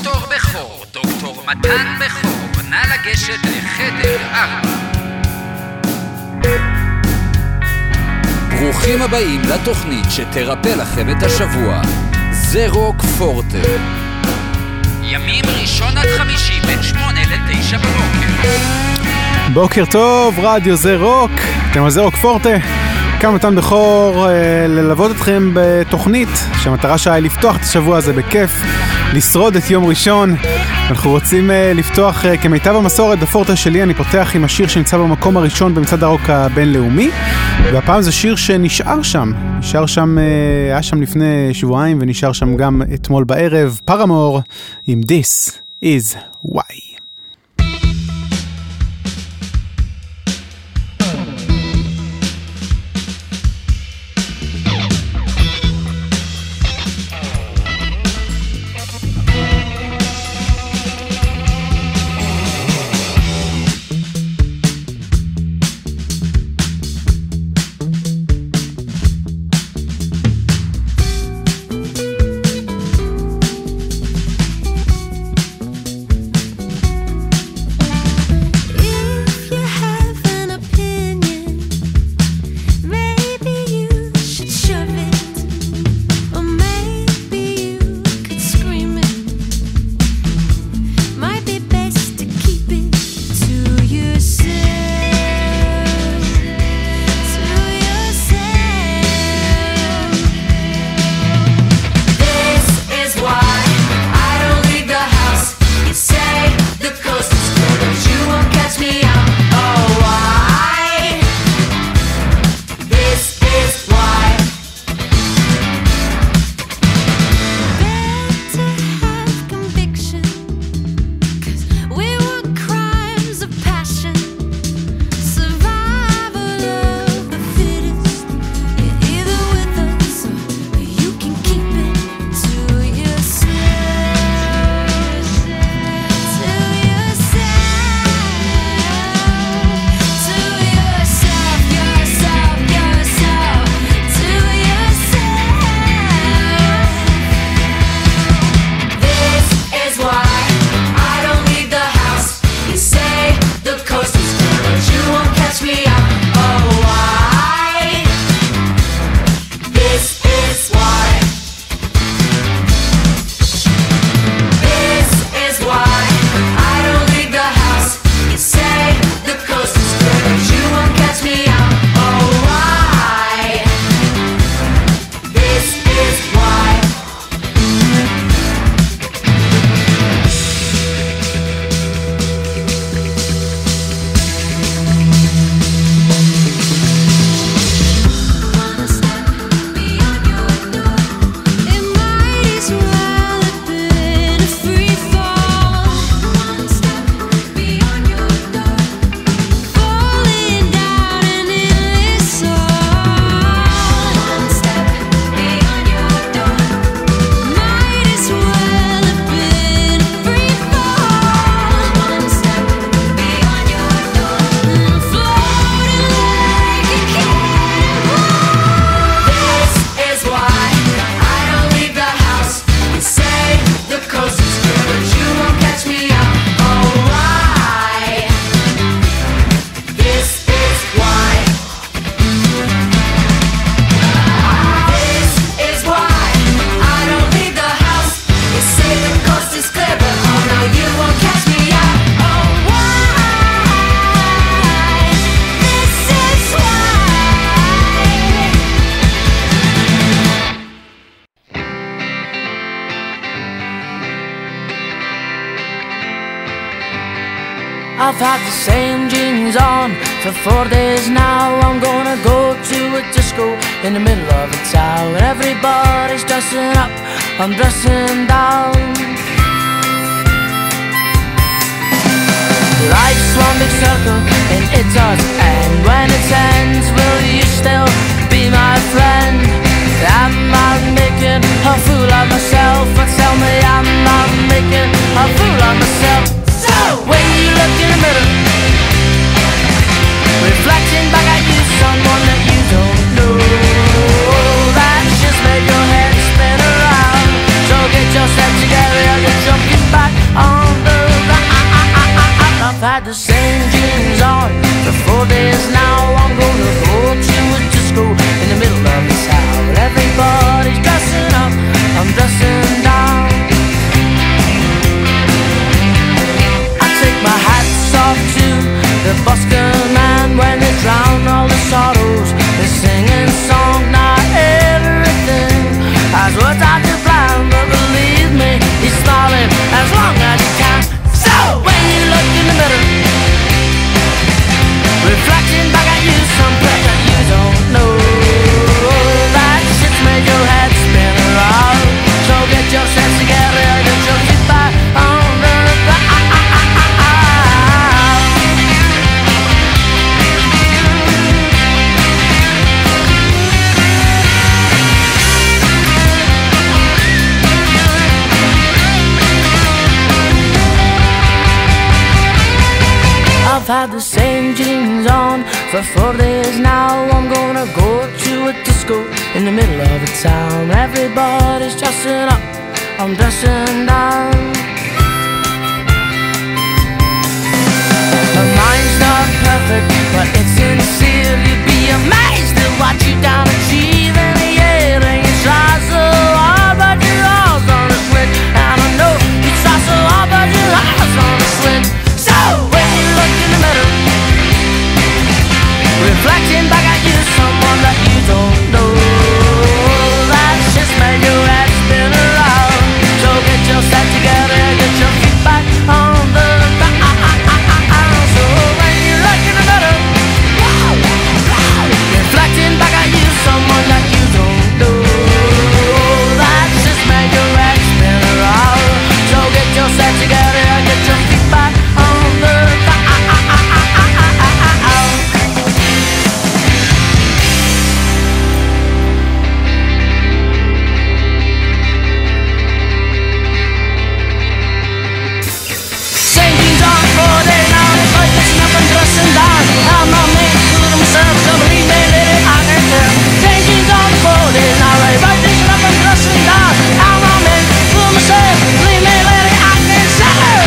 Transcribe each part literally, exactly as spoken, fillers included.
דוקטור בכור, דוקטור מתן בכור, נא לגשת לחדר ארבע. ברוכים הבאים לתוכנית שתרפא לכם את השבוע, זה רוק פורטה. ימים ראשון עד חמישי בין שמונה לתשע בבוקר. בוקר טוב, רדיו זה רוק, אתם על זה רוק פורטה. כאן מתן בכור, אה, ללוות אתכם בתוכנית שהמטרה שלה היא לפתוח את השבוע הזה בכיף, לשרוד את יום ראשון. אנחנו רוצים אה, לפתוח אה, כמיטב המסורת בפורטה שלי. אני פותח עם השיר שנמצא במקום הראשון במצעד הרוק הבינלאומי, והפעם זה שיר שנשאר שם, נשאר שם, אה, היה שם לפני שבועיים ונשאר שם גם אתמול בערב, פרמור עם This is Why. I've had the same jeans on for four days now. I'm gonna go to a disco in the middle of a town. Everybody's dressing up, I'm dressing down. Life's one big circle and it does end. When it ends, will you still be my friend? Am I making a fool of myself? Or tell me, am I making a fool of myself? So, when you look in the mirror, reflecting back at you, someone that you don't know, that's just made your head spin around. So get yourself together and you're jumping back. had the same jeans on for four days now. I'm gonna go to a disco in the middle of the town. Everybody's dressing up, I'm dressing down. I take my hats off to the busker man when they drown all the sorrows. They're singing songs, not everything has worked out to plan, but believe me, he's smiling as long as he can. So when you look in the mirror, reflecting back at you some place that you don't know, that shit's made your head spin around. So get your sense together, get your feet back on the ground. I've had the same jeans on for four days now. I'm gonna go to a disco in the middle of the town. Everybody's dressing up, I'm dressing down. My mind's not perfect, but it's sincere. You'd be amazed at what you can achieve in the air. And you try so hard, but your heart's on a switch. And I know you try so hard, but your heart's on a switch. So when you look in the mirror, reflecting back at you someone that you don't know, that shit's made your head spin around. So get yourself together, get your feet back on the ground. So when you look in the mirror, reflecting back at you someone that you don't know, that shit's made your head spin around. So get yourself together, get your feet back on the ground. I'm not made to do it myself, so believe me, lady, I can tell. Changing's on the four days now, right? Right, this up and dressing down. I'm not made to do it myself, believe me, lady, I can tell.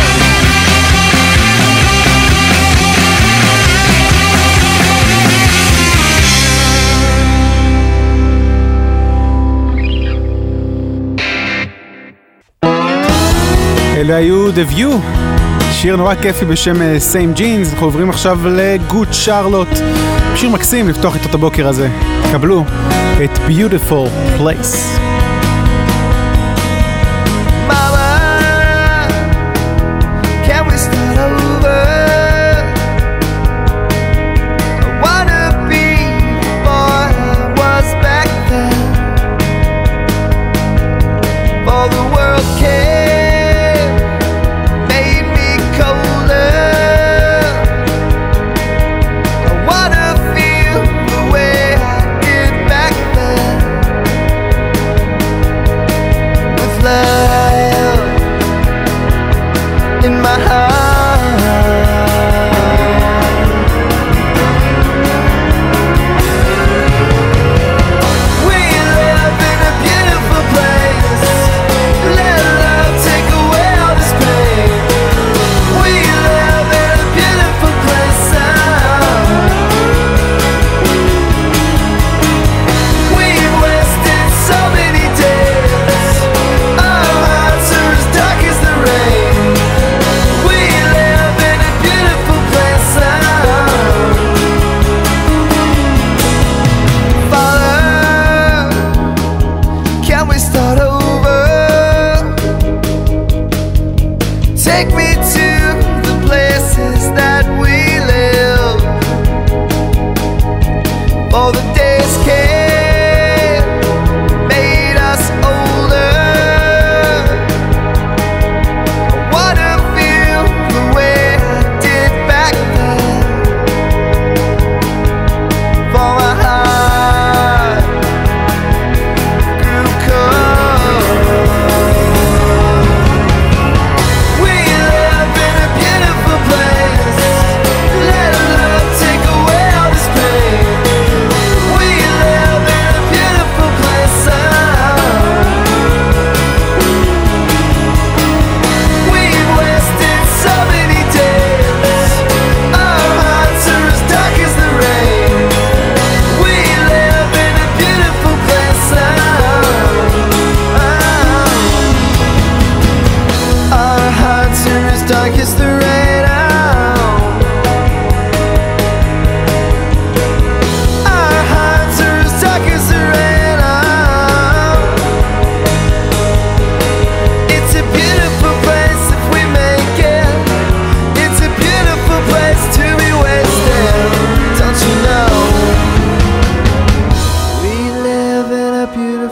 אלה היו The View, שיר נורא כיפי בשם Same Jeans. אנחנו עוברים עכשיו לגוד שרלוט, שיר מקסים לפתוח איתו את הבוקר הזה. קבלו את Beautiful Place. Back then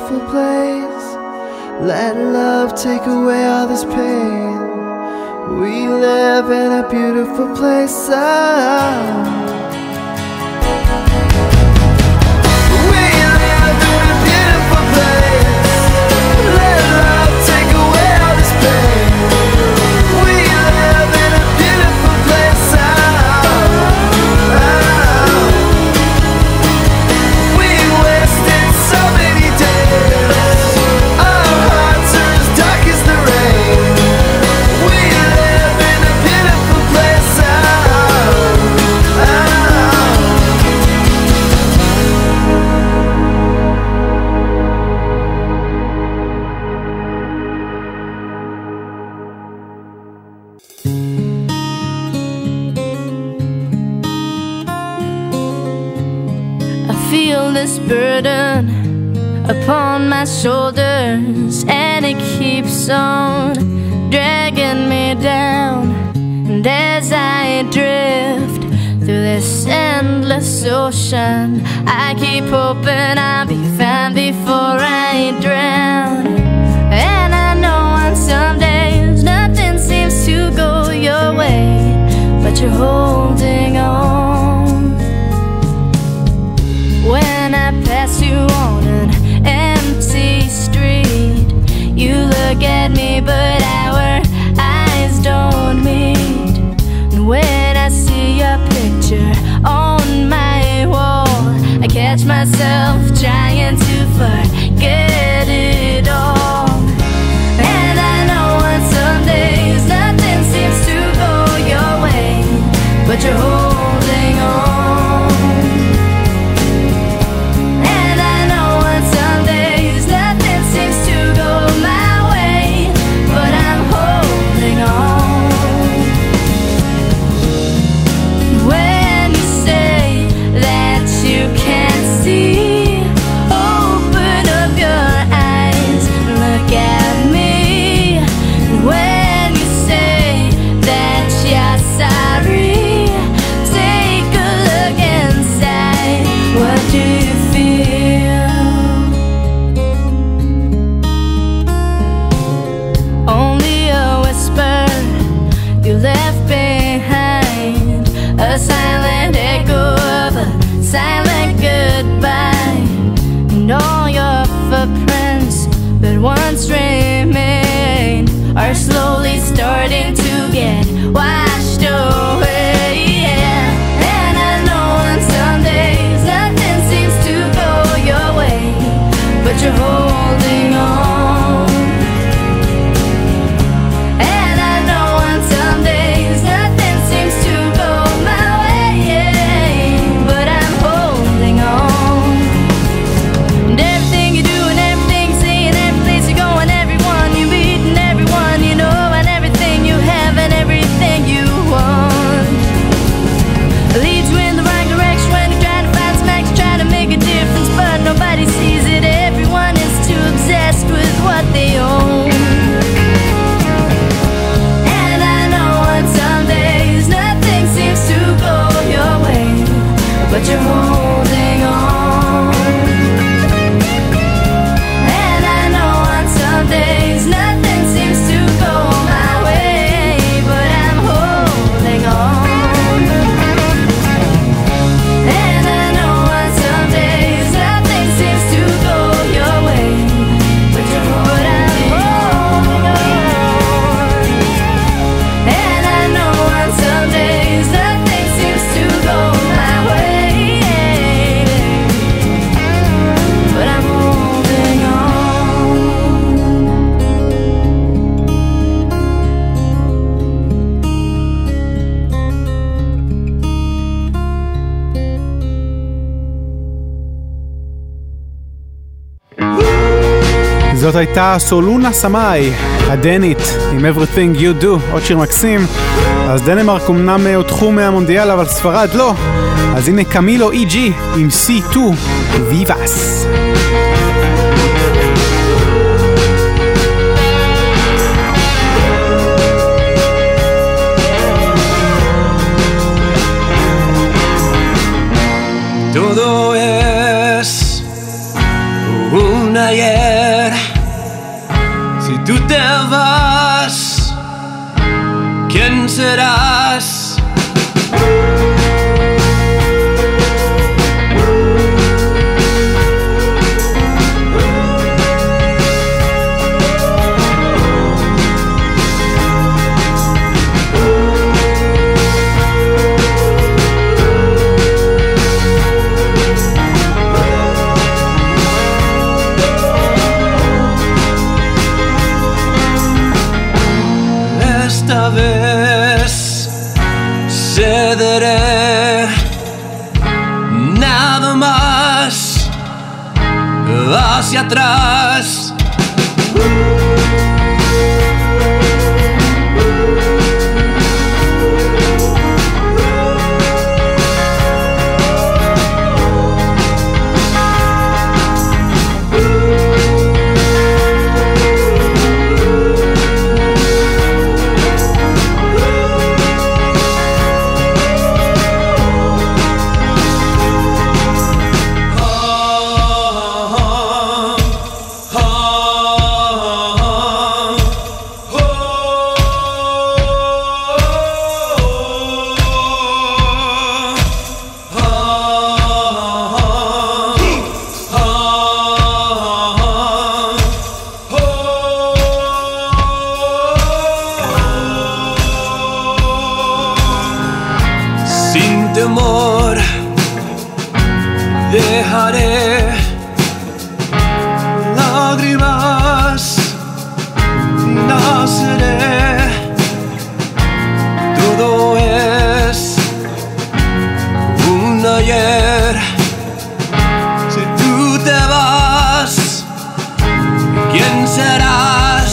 beautiful place. Let love take away all this pain. We live in a beautiful place. Oh. We live in a beautiful place. Let love take away all this pain. We live in a beautiful place. Oh. Oh. We wasted so many days. Our hearts are as dark as the rain. We live in a beautiful place. Oh. I feel this burden upon my shoulders, and it keeps on dragging me down. And as I drift through this endless ocean, I keep hoping I'll be fine before I drown. And I know on some days nothing seems to go your way, but you're holding on. When I pass you on an empty street, you look at me but our eyes don't meet. And when I see your picture on my wall, I catch myself trying to forget it all. And I know on some days nothing seems to go your way, but you're holding on. And I know on some days nothing seems to go my way, but I'm holding on. When you say that you can't see, open up your eyes, look at me. When you say that you're sorry, take a look inside. What do you feel? Only a whisper you left behind, a silent echo of a silent goodbye. And all your footprints that once remained are slowly starting to get washed away. Yeah. And I know on some days nothing seems to go your way, but you're holding on. And I know on some days nothing seems to go my way, but I'm holding on. And everything you do and everything you say and every place you go and everyone you meet and everyone you know and everything you have and everything you want leads you in the right direction when you're trying to find some action, trying to make a difference, but nobody sees it. Everyone is too obsessed with what they own. And I know on some days nothing seems to go your way, but you're holding on. And I know on some days nothing seems to go my way, but I'm holding on. And I know on some days nothing seems to go your way, but you're but I'm holding on. And I know on some days nothing seems to go my way, but I'm holding on. זאת הייתה סולונה סמאי, הדנית, עם Everything You Do, עוד שיר מקסים. אז דנמרק אמנם הודחו מהמונדיאל, אבל ספרד לא. אז הנה קמילו אי ג'י עם סי טו, ויבאס. Todo es una hierba tú te vas, ¿quién serás? Esta vez cederé, nada más hacia atrás. Sin temor dejaré lágrimas, naceré. Todo es un ayer. Si tú te vas, ¿quién serás?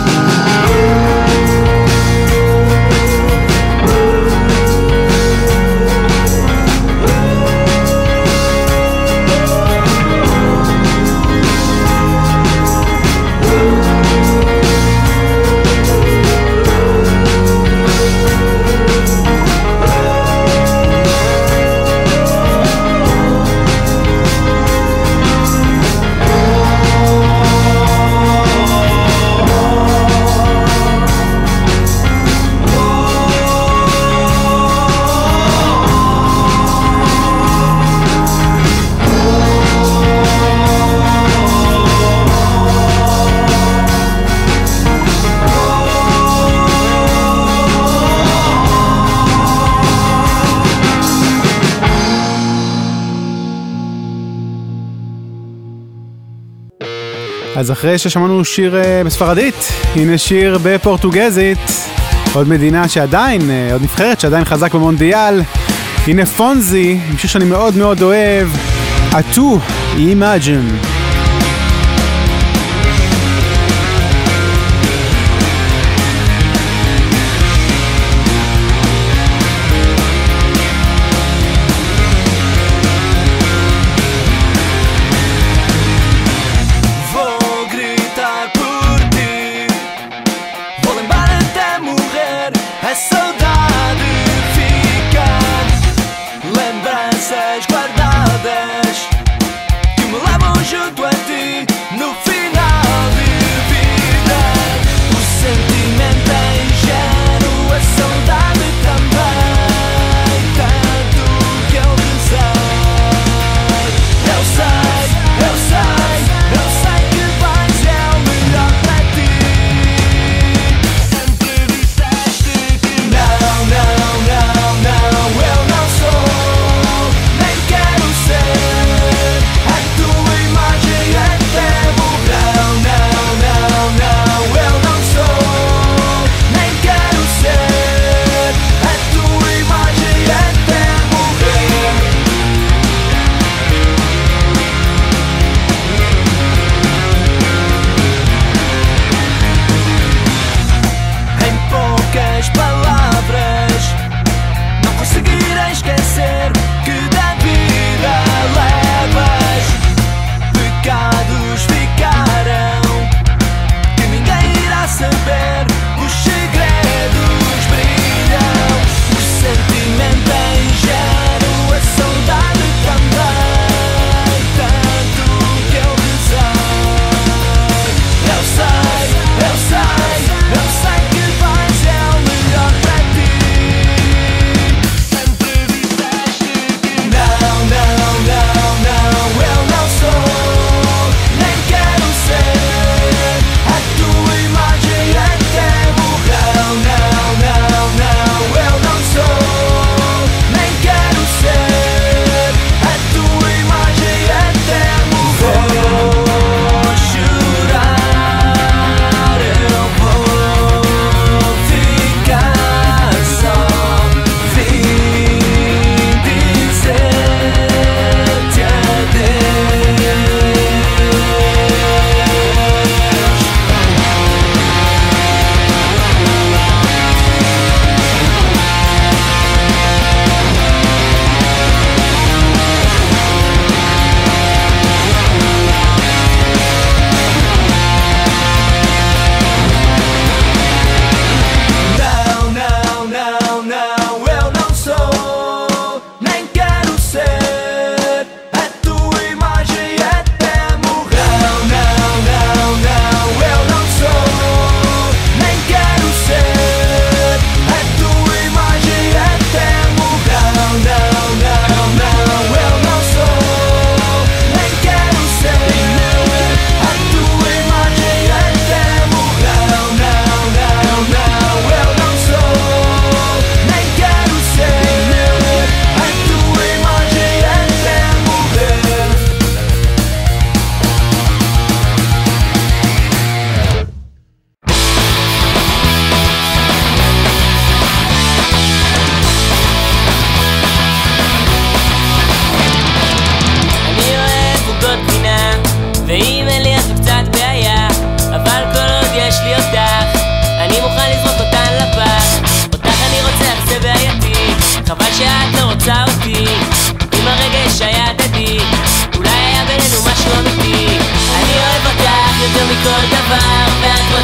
אז אחרי ששמענו שיר בספרדית, הנה שיר בפורטוגזית, עוד מדינה שעדיין, עוד נבחרת שעדיין חזק במונדיאל, הנה פונזי, שיר שאני מאוד מאוד אוהב, אטו, אימאג'ן. Guardadas que me levam junto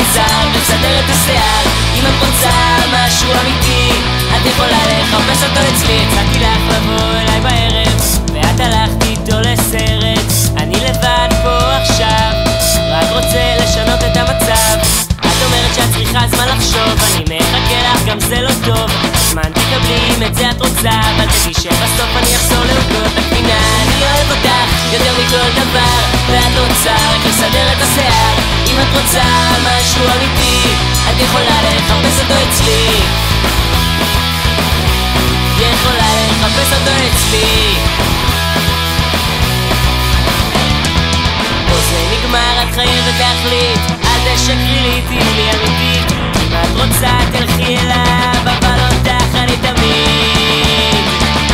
רוצה לסדר את השיער. אם את רוצה משהו אמיתי את יכולה לחפש אותו אצלי. הצעתי לך לבוא אליי בערב ואת הלכת איתו לסרט. אני לבד פה עכשיו רק רוצה לשנות את המצב. את אומרת שאת צריכה זמן לחשוב, אני מחכה לך גם זה לא טוב. זמן תקבלי אם את זה את רוצה, אבל תדעי שבסוף אני אחזור להודות. את מבינה אני אוהב אותך יותר מכל דבר, ואת רוצה רק לסדר את השיער. אם את רוצה משהו אמיתי את יכולה לחפש אותו אצלי. יכולה לחפש אותו אצלי. פה זה נגמר, את חייבת להחליט. אל תשקרי לי, תהיי לי אמיתית. אם את רוצה תלכי אליו, אבל אותך אני תמיד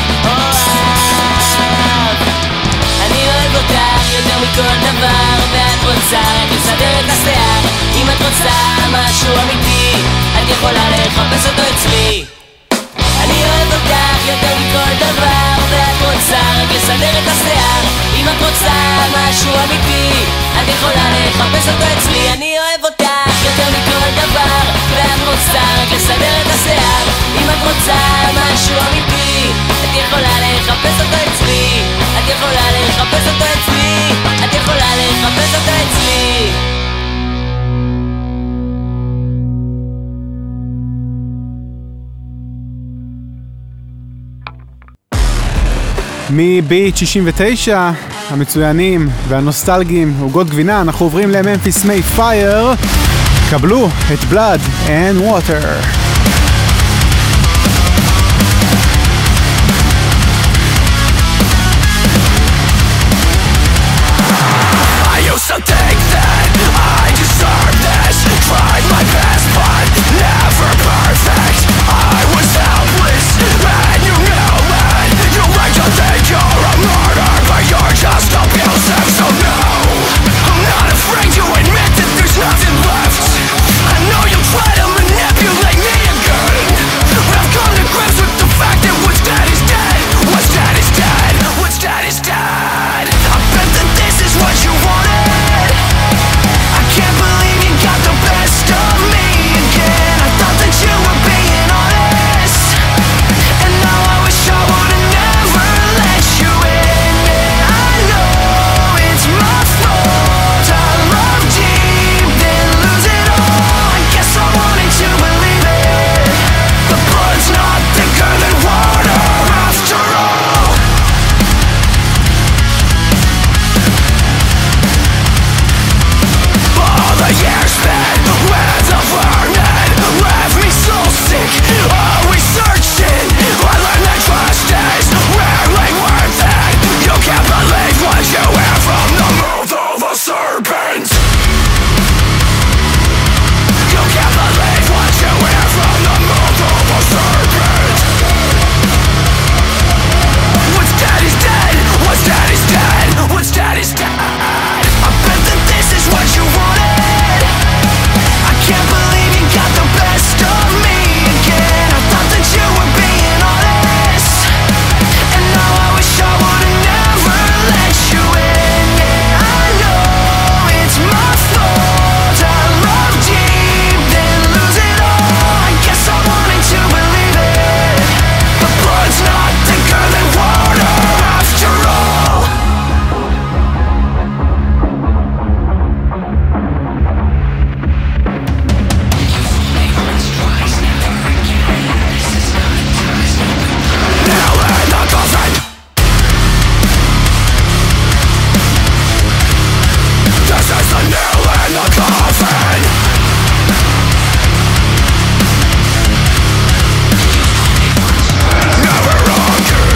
אוהב. אני אוהב אותך יותר מכל דבר, ואת רוצה רק לסדר את השיער. אם את רוצה משהו אמיתי את יכולה לחפש אותו אצלי. אני אוהב אותך יותר מכל דבר, ואת רוצה רק לסדר את השיער. אם את רוצה משהו אמיתי את יכולה לחפש אותו אצלי. אני אוהב אותך יותר מכל דבר, ואת רוצה רק לסדר את השיער. אם את רוצה משהו אמיתי את יכולה לחפש אותו אצלי. את יכולה לחפש אותו אצלי. את יכולה לחפש אותו אצלי. מביט שישים ותשע המצוינים והנוסטלגיים עוגות גבינה אנחנו עוברים לממפיס מיי פייר. קבלו את Blood and Water. I used to think that I deserved this. Tried my best but never perfect. I was helpless and you knew it. You like to think you're a martyr, but you're just abusive. So no, I'm not afraid to admit that there's nothing left. I know you try to manipulate me again, but I've come to grips with the fact that what's dead is dead. What's dead is dead. What's dead is dead. I bet that this is what you wanted. I can't believe you got the best of me again. I thought that you were being honest, and now I wish I would've never let you in. Yeah, I know it's my fault. I love deep, then lose it all. I guess I wanted to believe it, but blood's not thicker than water after all. All the years spent with the burden left me so sick, always searching. I learned that trust is rarely worth it. You can't believe what you hear from the mouth of a serpent. You can't believe what you hear from the mouth of a serpent. What's dead is dead. What's dead is dead. What's dead is dead. I bet that this is what you wanted. I can't believe you got the best of me again. I thought that you were being honest, and now I wish I would've never let you in. Yeah, I know it's my fault. I love deep, then lose it all. I guess I wanted to believe it, but blood's not thicker than water after all. Nail in the coffin. This is the nail in the coffin. Never again.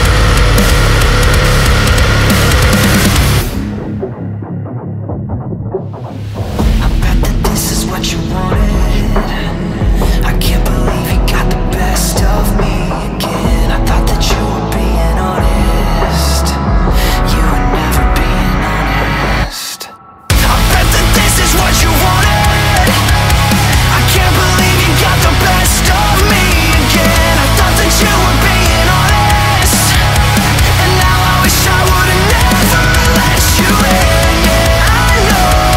I bet that this is what you wanted. I can't believe you got the best of me again. I thought that you were being honest. You were never being honest. I bet that this is what you wanted. I can't believe you got the best of me again. I thought that you were being honest, and now I wish I would've never let you in. Yeah, I know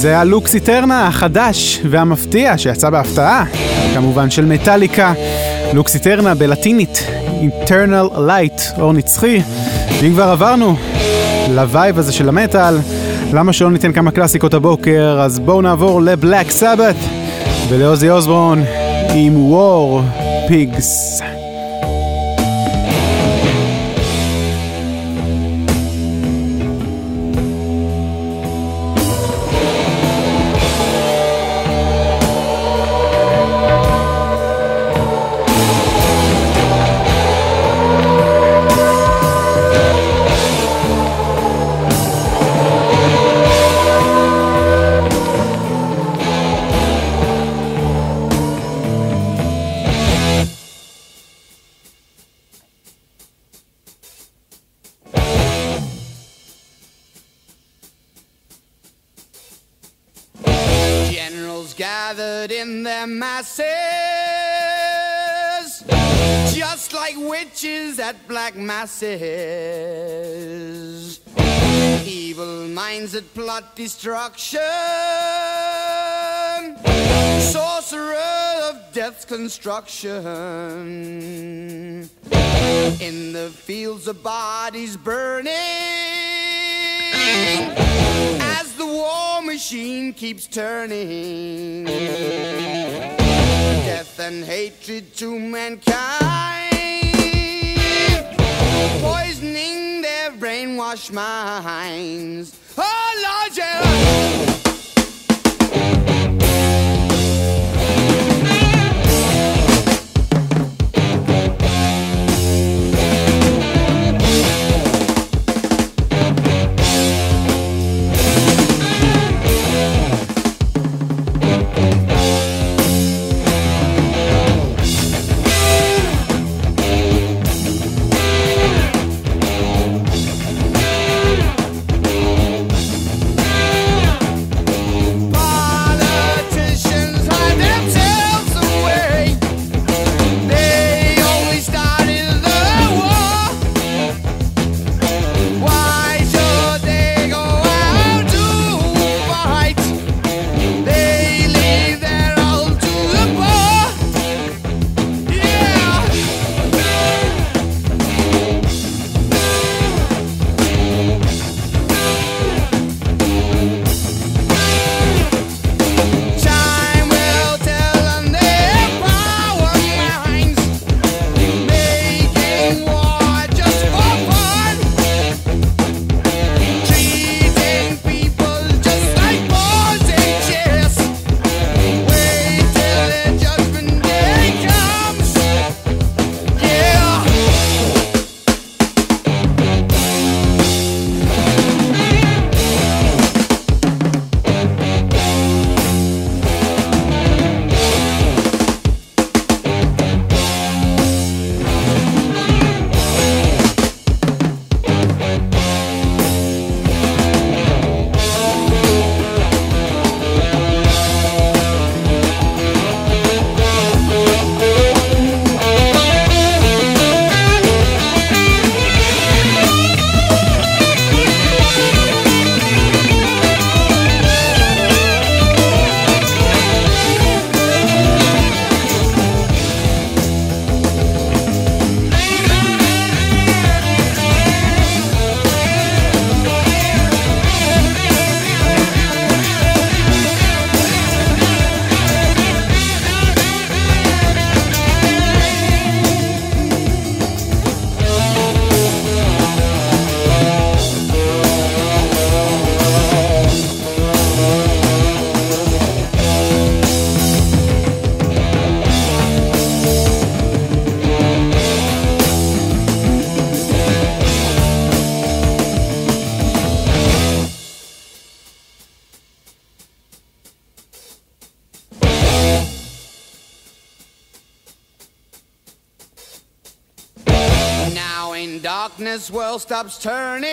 זה היה לוקס איטרנה החדש והמפתיע שיצא בהפתעה, כמובן של מטאליקה. לוקס איטרנה בלטינית, Eternal Light, אור נצחי. ואם כבר עברנו לווייב הזה של המטאל, למה שלא ניתן כמה קלאסיקות הבוקר? אז בואו נעבור לבלק סבת ולעוזי אוסבורן עם War Pigs. Gathered in their masses, just like witches at black masses. Evil minds that plot destruction, sorcerer of death's construction. In the fields of bodies burning, as the war machine keeps turning, death and hatred to mankind, poisoning their brainwashed minds. Oh Lord, yeah. Darkness world stops turning,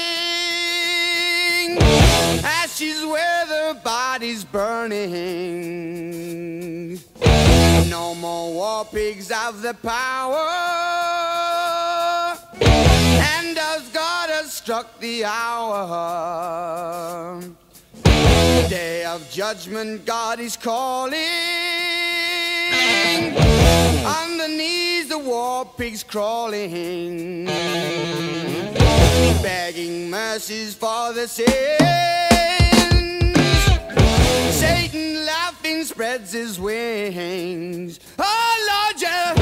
ashes where the body's burning. No more war pigs have the power, and as God has struck the hour, they of judgment, God is calling. Underneath the war pigs crawling, begging mercies for the sins. Satan laughing spreads his wings. Oh Lord, yeah.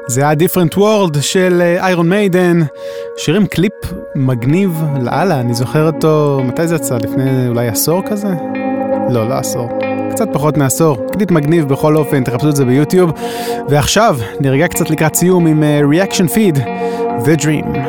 זה היה Different World של איירון מיידן, שירים קליפ מגניב לאללה, אני זוכר אותו, מתי זה יצא? לפני אולי עשור כזה? לא, לא עשור, קצת פחות מעשור, קליפ מגניב בכל אופן, תחפשו את זה ביוטיוב, ועכשיו נרגע קצת לקראת סיום עם uh, Reaction Feed, The Dream.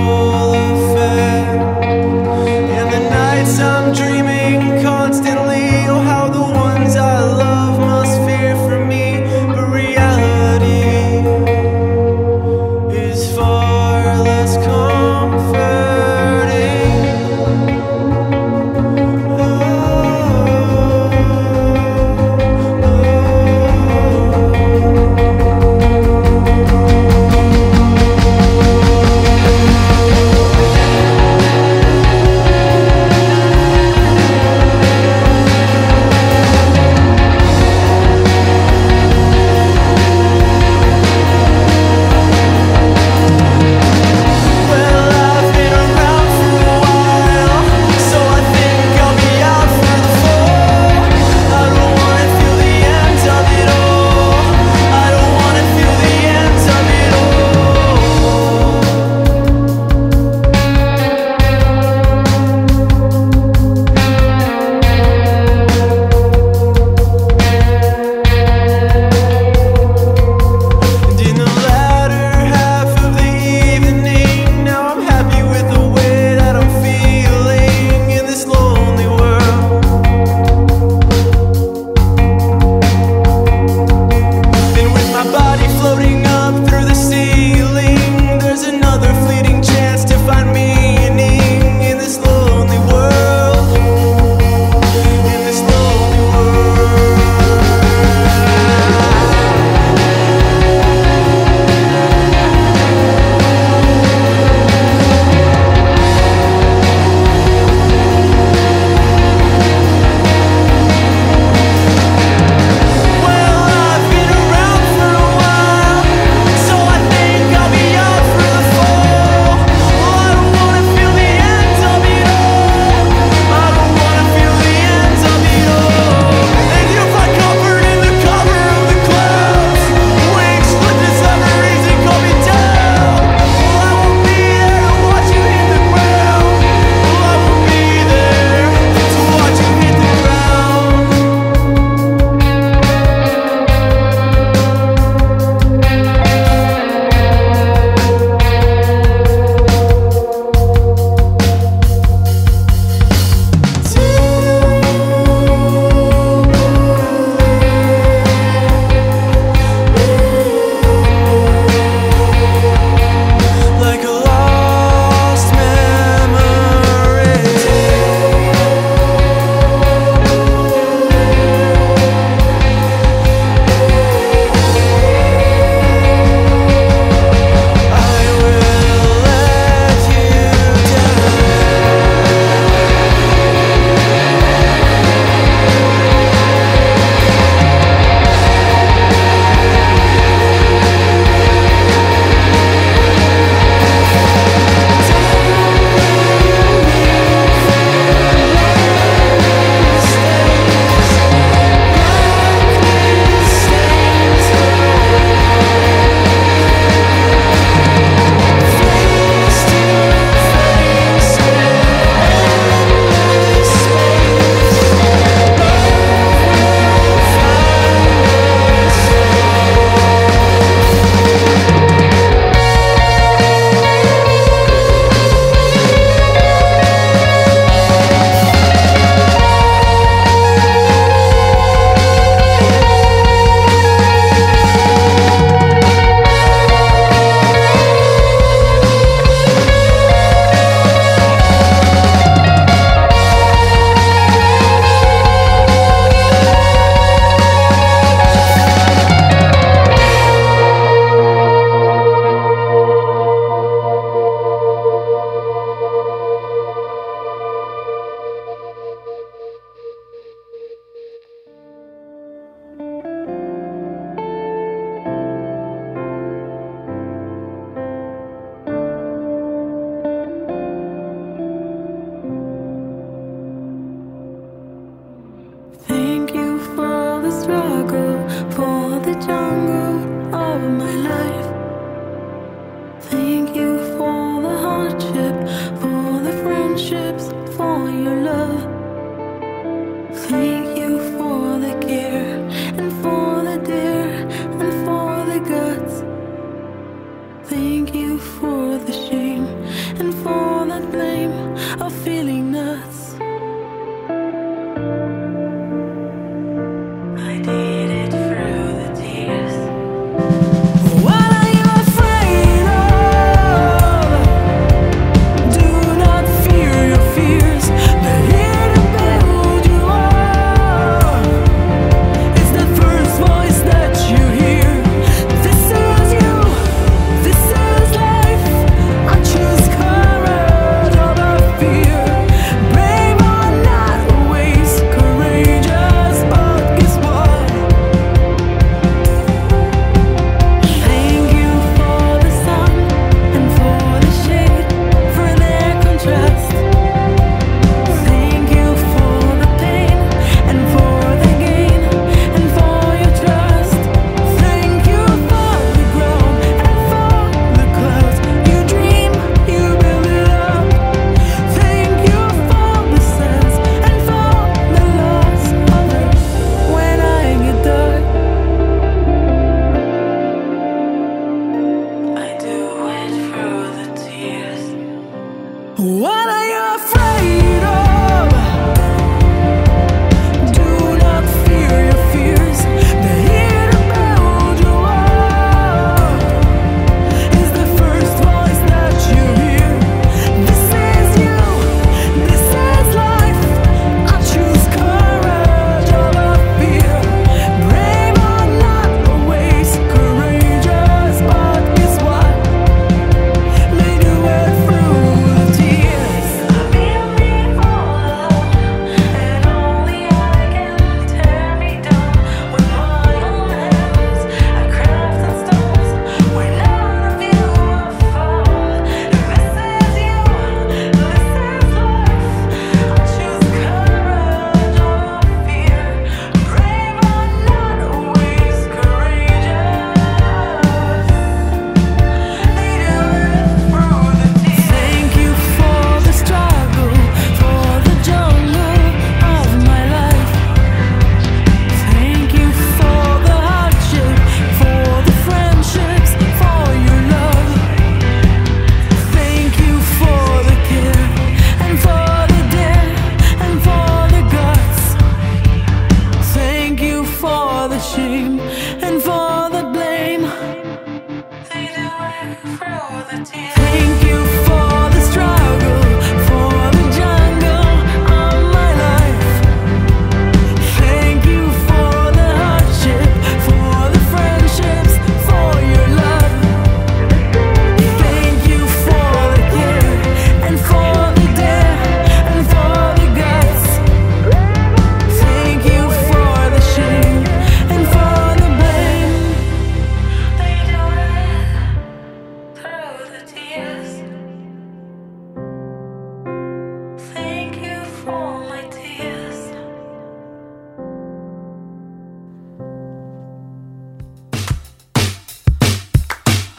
I'm dreaming constantly.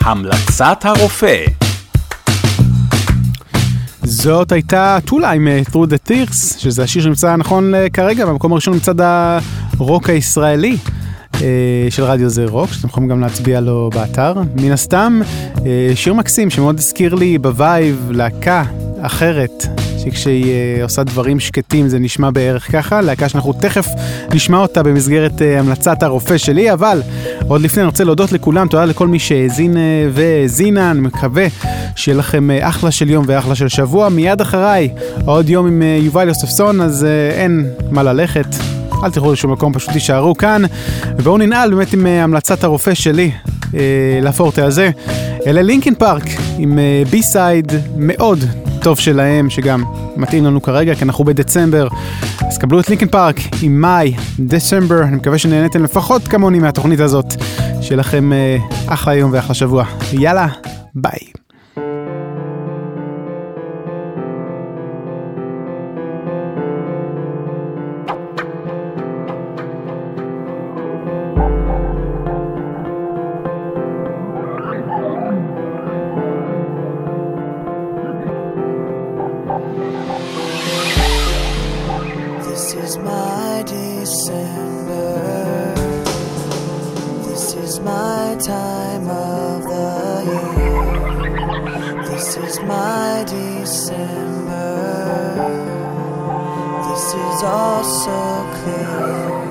המלצת הרופא. זאת הייתה טולה עם Through the Tears, שזה השיר שנמצא נכון כרגע, במקום הראשון מצד הרוק הישראלי של רדיו זה רוק, שאתם יכולים גם להצביע לו באתר. מן הסתם, שיר מקסים שמאוד הזכיר לי בווייב להקה אחרת, שכשהיא עושה דברים שקטים זה נשמע בערך ככה, להקה שאנחנו תכף נשמע אותה במסגרת המלצת הרופא שלי, אבל עוד לפני אני רוצה להודות לכולם, תודה לכל מי שהזין והזינה, אני מקווה שיהיה לכם אחלה של יום ואחלה של שבוע. מיד אחריי, עוד יום עם יובל יוספסון, אז אין מה ללכת, אל תלכו לשום מקום, פשוט תישארו כאן, ובואו ננעל באמת עם המלצת הרופא שלי לפורטה הזה. אלה לינקין פארק עם בי סייד מאוד טוב שלהם, שגם מתאים לנו כרגע, כי אנחנו בדצמבר. אז קבלו את לינקין פארק עם מאי, דצמבר. אני מקווה שנהנתם לפחות כמוני מהתוכנית הזאת. שיהיה לכם אחלה יום ואחלה שבוע. יאללה, ביי. This is all so clear.